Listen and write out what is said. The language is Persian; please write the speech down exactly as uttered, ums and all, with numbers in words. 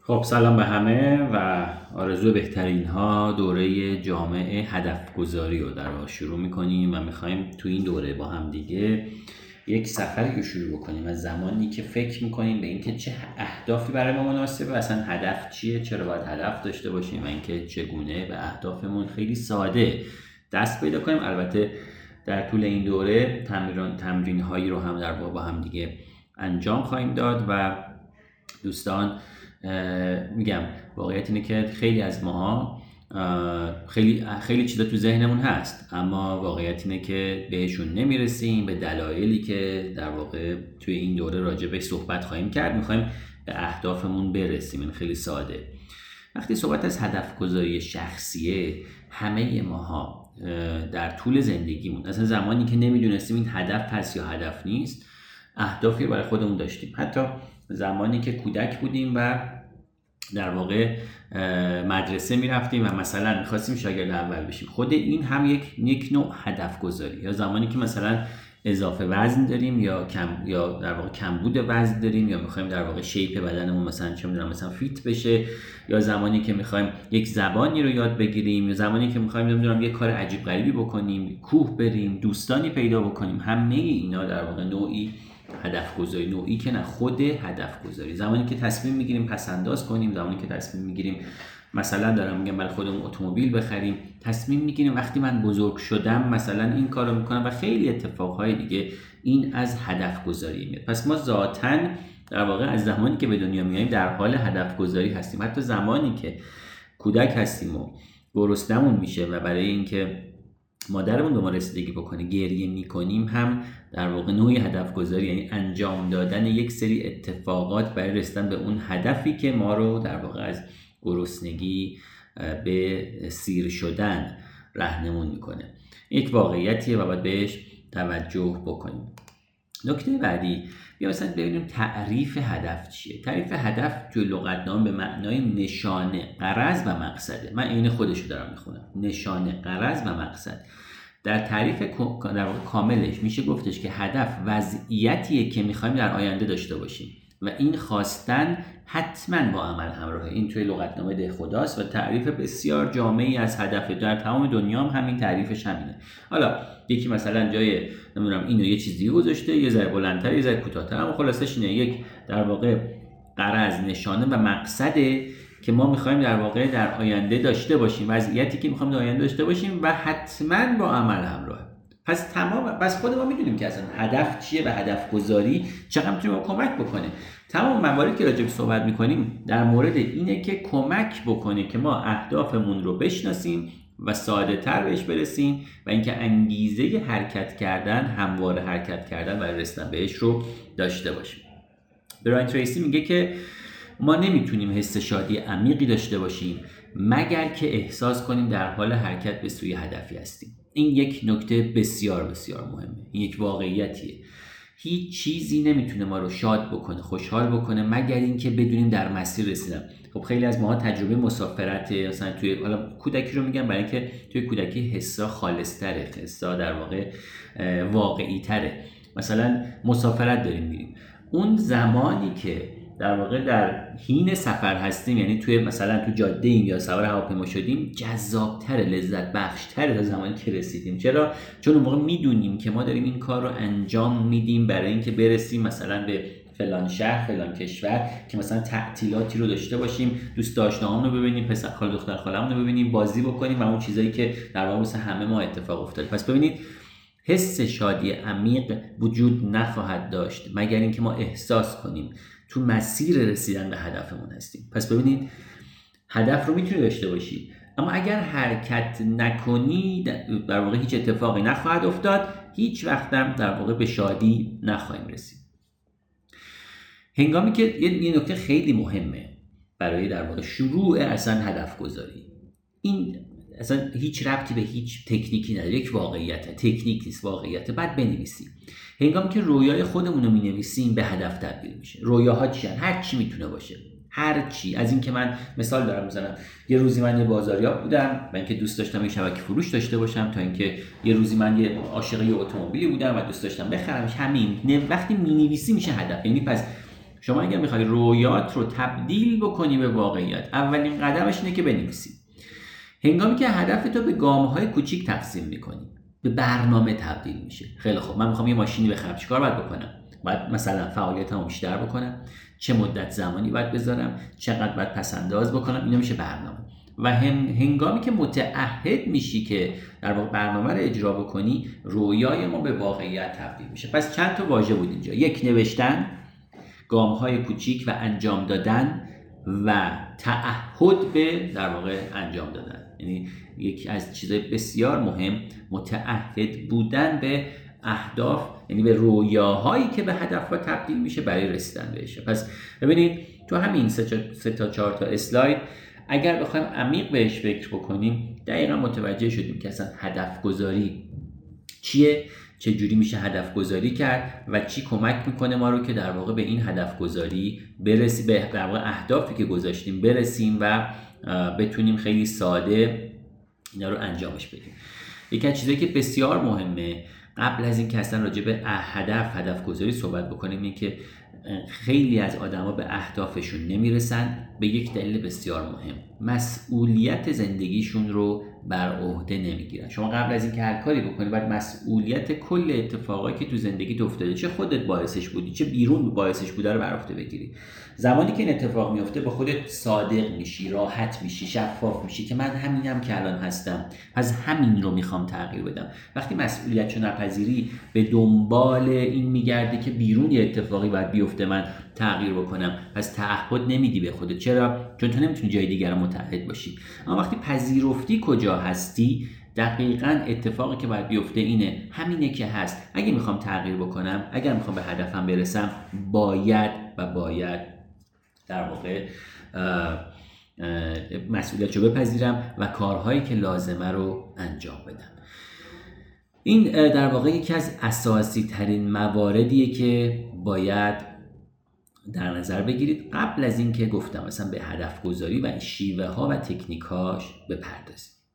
خب سلام به همه و آرزو بهترین ها. دوره جامع هدف گذاری رو در واقع شروع میکنیم و میخوایم تو این دوره با هم دیگه یک سفری رو شروع بکنیم از زمانی که فکر میکنیم به اینکه چه اهدافی برای ما مناسبه و اصلا هدف چیه، چرا باید هدف داشته باشیم و اینکه چگونه به اهدافمون خیلی ساده دست پیدا کنیم. البته در طول این دوره تمرین تمرین هایی رو هم در واقع با هم دیگه انجام خواهیم داد و دوستان میگم واقعیت اینه که خیلی از ماها خیلی خیلی چیزا تو ذهنمون هست، اما واقعیت اینه که بهشون نمیرسیم به دلایلی که در واقع توی این دوره راجع بهش صحبت خواهیم کرد. میخوایم به اهدافمون برسیم. این خیلی ساده. وقتی صحبت از هدف گذاری شخصیه، همه ماها در طول زندگیمون اصلا زمانی که نمیدونستیم این هدف هست یا هدف نیست، اهدافی برای خودمون داشتیم. حتی زمانی که کودک بودیم و در واقع مدرسه میرفتیم و مثلا میخواستیم شاگرد اول بشیم، خود این هم یک یک نوع هدف گذاری. یا زمانی که مثلا اضافه وزن داریم یا کم یا در واقع کمبود وزن داریم یا میخوایم در واقع شیپ بدنمون مثلا چه میدونم مثلا فیت بشه، یا زمانی که میخوایم یک زبانی رو یاد بگیریم، یا زمانی که میخوایم نمیدونم یک کار عجیب غریبی بکنیم، کوه بریم، دوستانی پیدا بکنیم. همه اینا در واقع نوعی هدف گذاری، نوعی که نه خود هدف گذاری. زمانی که تصمیم میگیریم پس انداز کنیم، زمانی که تصمیم میگیریم مثلا دارم میگم برای خودمون اتومبیل بخریم، تصمیم میگیریم وقتی من بزرگ شدم مثلا این کارو میکنم و خیلی اتفاقهای دیگه. این از هدف گذاری میاد. پس ما ذاتاً در واقع از زمانی که به دنیا میاییم در حال هدف گذاری هستیم. حتی زمانی که کودک هستیم و گرسنمون میشه و برای اینکه مادرمون به ما رسیدگی بکنه گریه میکنیم، هم در واقع نوعی هدف گذاری، یعنی انجام دادن یک سری اتفاقات برای رسیدن به اون هدفی که ما رو در واقع از گرسنگی به سیر شدن راهنمون میکنه. یک واقعیتیه و باید بهش توجه بکنیم. نکته بعدی، بیا مثلا ببینیم تعریف هدف چیه. تعریف هدف توی لغتنامه به معنای نشانه، غرض و مقصده. من این خودشو دارم میخونم. نشانه، غرض و مقصد. در تعریف در کاملش میشه گفتش که هدف وضعیتیه که میخوایم در آینده داشته باشیم و این خواستن حتما با عمل همراهه. این توی لغتنامه دهخداست و تعریف بسیار جامعی از هدف در تمام دنیا هم همین تعریفش همینه. حالا یکی مثلا جای نمیدونم اینو یه چیزی گذاشته، یه ذره بلندتر یه ذره کوتاه‌تر، اما خلاصش اینه یک در واقع غرض، نشانه و مقصده که ما میخوایم در واقع در آینده داشته باشیم، وضعیتی که میخوایم در آینده داشته باشیم و حتما با عمل همراهه. پس تمام پس خود ما میدونیم که اصلا هدف چیه و هدف گذاری چقدر میتونه ما کمک بکنه. تمام مواردی که راجع به صحبت میکنیم در مورد اینه که کمک بکنه که ما اهدافمون رو بشناسیم و ساده تر بهش برسیم و اینکه انگیزه حرکت کردن، همواره حرکت کردن برای رسیدن بهش رو داشته باشیم. برایان تریسی میگه که ما نمیتونیم حس شادی عمیقی داشته باشیم مگر که احساس کنیم در حال حرکت به سوی هدفی هستیم. این یک نکته بسیار بسیار مهمه. این یک واقعیتیه. هیچ چیزی نمیتونه ما رو شاد بکنه، خوشحال بکنه مگر اینکه بدونیم در مسیر رسیدن. خب خیلی از ما تجربه مسافرت مثلا توی حالا کودکی رو میگم برای اینکه توی کودکی حسا خالص‌تره، حسا در واقع واقعی تره. مثلا مسافرت داریم میریم، اون زمانی که در واقع در حین سفر هستیم، یعنی توی مثلا تو جاده ایم یا سوار هواپیما شدیم، جذاب‌تر، لذت بخش‌تر تا زمانی که رسیدیم. چرا؟ چون اون موقع میدونیم که ما داریم این کار رو انجام میدیم برای اینکه برسیم مثلا به فلان شهر، فلان کشور، که مثلا تعطیلاتی رو داشته باشیم، دوست داشته‌هامون رو ببینیم، پسر خاله دختر خاله‌مون رو ببینیم، بازی بکنیم و اون چیزایی که در واقع واسه همه ما اتفاق افتاده. پس ببینید حس شادی عمیق وجود نخواهد داشت مگر اینکه ما احساس کنیم تو مسیر رسیدن به هدفمون هستیم. پس ببینید هدف رو میتونی داشته باشی، اما اگر حرکت نکنی در واقع هیچ اتفاقی نخواهد افتاد، هیچ وقتم در واقع به شادی نخواهیم رسید. هنگامی که یه نکته خیلی مهمه برای در واقع شروع اصلا هدف گذاری، این اصلا هیچ ربطی به هیچ تکنیکی نداره، یک واقعیته، تکنیک نیست، واقعیته. بعد بنویسیم. هنگامی که رویای خودمون رو می‌نویسیم به هدف تبدیل میشه. رویاها چی هستن؟ هر چی میتونه باشه، هر چی. از این که من مثال دارم میزنم، یه روزی من یه بازاریاب بودم و اینکه دوست داشتم یه شبکه فروش داشته باشم، تا اینکه یه روزی من یه عاشق یه اتومبیلی بودم و دوست داشتم بخرمش. همین وقتی می‌نویسی میشه هدف. یعنی پس شما اگر میخوای رویات رو تبدیل بکنی به واقعیت، اولین قدمش اینه که بنویسی. هنگامی که هدف تو به گام‌های کوچیک تقسیم میکنی، به برنامه تبدیل میشه. خیلی خوب، من میخوام یه ماشینی بخرم، چیکار باید بکنم؟ باید مثلا فعالیتمو بیشتر بکنم، چه مدت زمانی باید بذارم، چقدر باید پس‌انداز بکنم، اینا میشه برنامه. و هنگامی که متعهد میشی که در واقع برنامه رو اجرا بکنی، رویای ما به واقعیت تبدیل میشه. پس چند تا واژه بود اینجا: یک، نوشتن، گام‌های کوچیک و انجام دادن، و تعهد به در واقع انجام دادن. یعنی یکی از چیزهای بسیار مهم متعهد بودن به اهداف، یعنی به رویاهایی که به هدفها تبدیل میشه برای رسیدن بهش. پس ببینید تو همین سه تا چهار تا اسلاید اگر بخوایم عمیق بهش فکر بکنیم، دقیقا متوجه شدیم که اصلا هدف گذاری چیه، چه جوری میشه هدف گذاری کرد و چی کمک میکنه ما رو که در واقع به این هدف گذاری برسیم، به در واقع اهدافی که گذاشتیم برسیم و بتونیم خیلی ساده اینا رو انجامش بدیم. یکی از چیزایی که بسیار مهمه قبل از این که اصلا راجع به هدف هدف گذاری صحبت بکنیم، این که خیلی از آدما به اهدافشون نمیرسن به یک دلیل بسیار مهم: مسئولیت زندگیشون رو بر عهده نمیگیرن. شما قبل از اینکه هر کاری بکنی باید مسئولیت کل اتفاقایی که تو زندگیت افتاده، چه خودت باعثش بودی چه بیرون باعثش بوده، رو بر عهده بگیری. زمانی که این اتفاق میفته با خودت صادق میشی، راحت میشی، شفاف میشی که من همینم که الان هستم، پس همین رو میخوام تغییر بدم. وقتی مسئولیتشو نپذیری، به دنبال این میگردی که بیرون یه اتفاقی باید بیفته من تغییر بکنم، پس تعهد نمیدی به خودت. چرا؟ چون تو نمیتونی جای دیگر رو متحد باشی. اما وقتی پذیرفتی کجا هستی، دقیقاً اتفاقی که باید بیفته اینه، همینه که هست. اگه میخوام تغییر بکنم، اگر میخوام به هدفم برسم، باید و باید در واقع مسئولیتشو بپذیرم و کارهایی که لازمه رو انجام بدم. این در واقع یکی از اساسی ترین مواردیه که باید در نظر بگیرید قبل از این که گفتم مثلا به هدف گذاری و شیوه ها و تکنیکاش بپردازید.